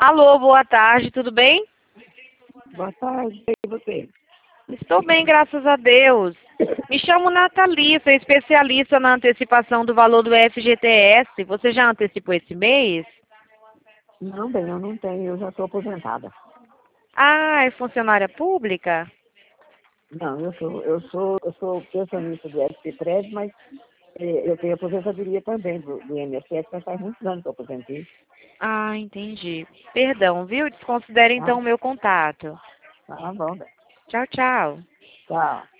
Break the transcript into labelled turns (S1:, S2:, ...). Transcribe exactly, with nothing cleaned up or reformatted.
S1: Alô, boa tarde, tudo bem?
S2: Boa tarde, e você?
S1: Estou bem, graças a Deus. Me chamo Nathalie, sou especialista na antecipação do valor do F G T S. Você já antecipou esse mês?
S2: Não, bem, eu não tenho, eu já estou aposentada.
S1: Ah, é funcionária pública?
S2: Não, eu sou, eu sou, eu sou pensionista do S P Prédio, mas eh, eu tenho aposentadoria também do, do I N S S, mas faz muitos anos que eu aposentei.
S1: Ah, entendi. Perdão, viu? Desconsidere então
S2: Tá,
S1: o meu contato.
S2: tá bom, bem.
S1: Tchau, tchau.
S2: Tchau.